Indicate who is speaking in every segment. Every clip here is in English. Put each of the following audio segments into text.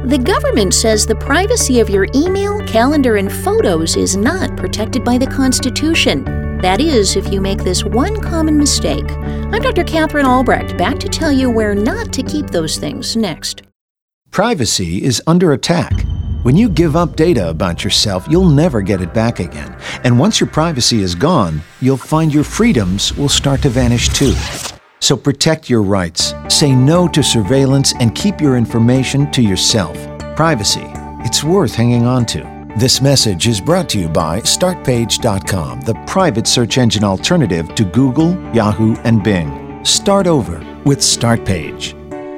Speaker 1: The government says the privacy of your email, calendar, and photos is not protected by the Constitution. That is, if you make this one common mistake. I'm Dr. Catherine Albrecht, back to tell you where not to keep those things next.
Speaker 2: Privacy is under attack. When you give up data about yourself, you'll never get it back again. And once your privacy is gone, you'll find your freedoms will start to vanish too. So protect your rights, say no to surveillance, and keep your information to yourself. Privacy, it's worth hanging on to. This message is brought to you by StartPage.com, the private search engine alternative to Google, Yahoo, and Bing. Start over with StartPage.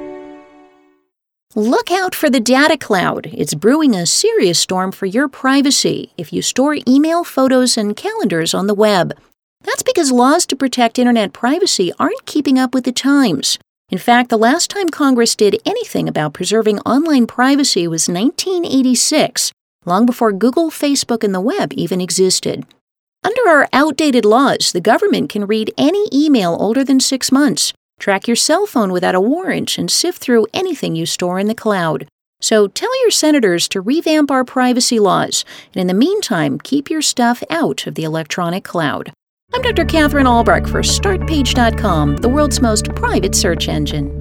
Speaker 1: Look out for the data cloud. It's brewing a serious storm for your privacy if you store email, photos, and calendars on the web. That's because laws to protect internet privacy aren't keeping up with the times. In fact, the last time Congress did anything about preserving online privacy was 1986, long before Google, Facebook, and the web even existed. Under our outdated laws, the government can read any email older than 6 months, track your cell phone without a warrant, and sift through anything you store in the cloud. So tell your senators to revamp our privacy laws, and in the meantime, keep your stuff out of the electronic cloud. I'm Dr. Catherine Albrecht for StartPage.com, the world's most private search engine.